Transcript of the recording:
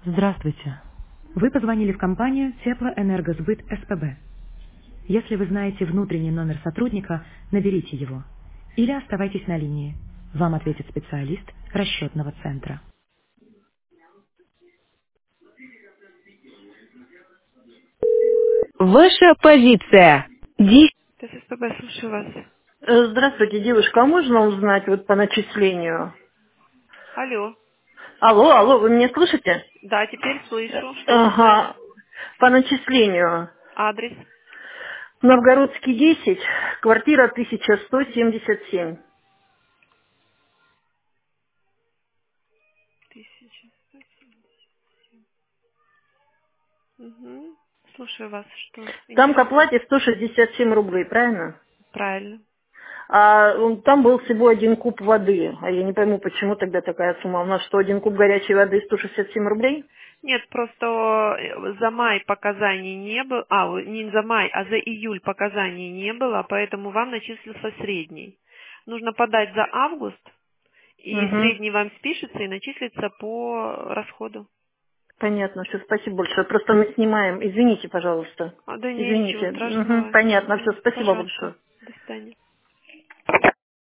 Здравствуйте. Вы позвонили в компанию Теплоэнергосбыт СПБ. Если вы знаете внутренний номер сотрудника, наберите его. Или оставайтесь на линии. Вам ответит специалист расчетного центра. Ваша позиция. СПБ, слушаю вас. Здравствуйте, девушка, а можно узнать вот по начислению? Алло. Алло, вы меня слышите? Да, теперь слышу. Что узнать? Ага, по начислению. Адрес. Новгородский 10, квартира 1177. 1170. Угу. Слушаю вас. Что Там к интересно? оплате 167 рублей, правильно? Правильно. А там был всего один куб воды. А я не пойму, почему тогда такая сумма. У нас что, один куб горячей воды 167 рублей? Нет, просто за май показаний не было, не за май, а за июль показаний не было, поэтому вам начислился средний. Нужно подать за август, и Угу. средний вам спишется и начислится по расходу. Понятно, все, спасибо большое. Просто мы снимаем. Извините, пожалуйста. Да не, ничего Извините. Мгм, страшного. понятно, все, Да, спасибо пожалуйста. большое. До свидания.